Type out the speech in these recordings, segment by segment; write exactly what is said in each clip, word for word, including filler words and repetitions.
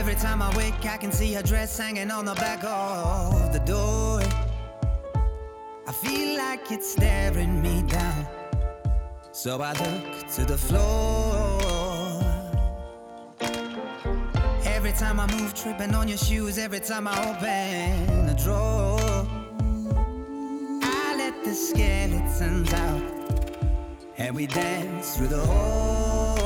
Every time I wake, I can see her dress hanging on the back of the door. I feel like it's staring me down, so I look to the floor. Every time I move, tripping on your shoes. Every time I open a drawer, I let the skeletons out, and we dance through the hall.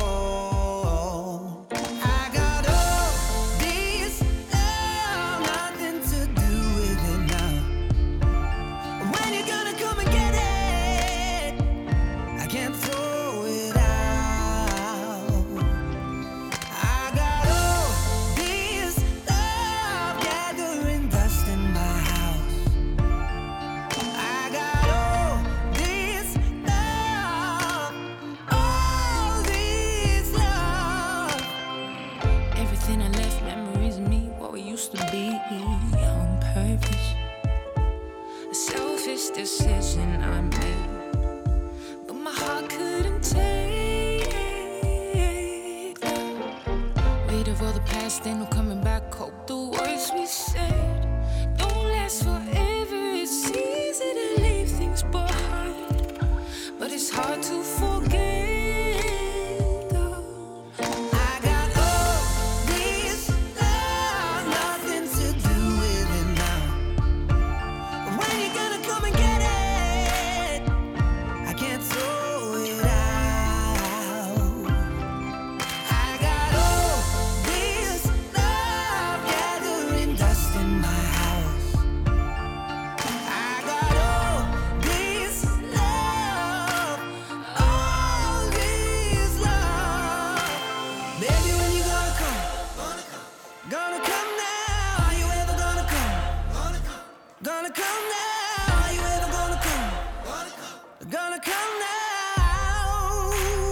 I got all this love, nothing to do with it now. When you gonna come and get it? I can't throw it out. I got all this love gathering dust in my house. I got all this love, all this love. Everything I left, memories of me, what we used to be, on purpose. A selfish decision I made, but my heart couldn't take the weight of all the past. Ain't no coming back. Hope the words we said don't last forever. It's easy to leave things behind, but it's hard to forget though. I got all this love, nothing to do with it now. When you gonna come and get it? I can't throw it out. I got all this love gathering dust in my house. I got all this love, all this love. Baby, when you gonna come? Gonna come now. Are you ever gonna come? Gonna come now. Are you ever gonna come? Gonna come now.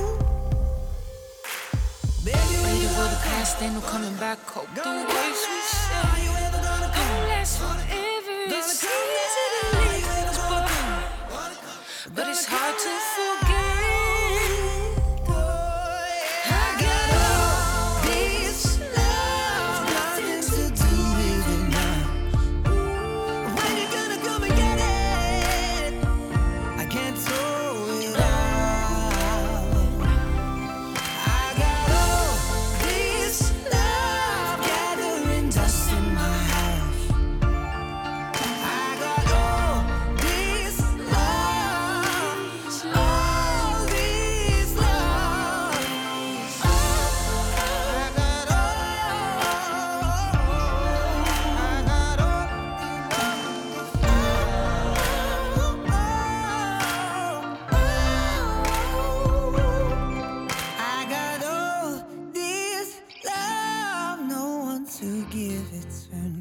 Baby, when Weight you of all gonna the come? past, ain't no coming back. Hope the Gonna words come we now. said Are you ever gonna come? don't last forever. Gonna It's come easy to now. Are leave you things ever gonna behind, come? but it's Gonna hard come to now. forget. I got all this love, nothing to do with it now. When you gonna come and get it? I can't throw it out. I got all this love gathering dust in my house. I got all this love, all this love. I got I got all this love, no one to give it to.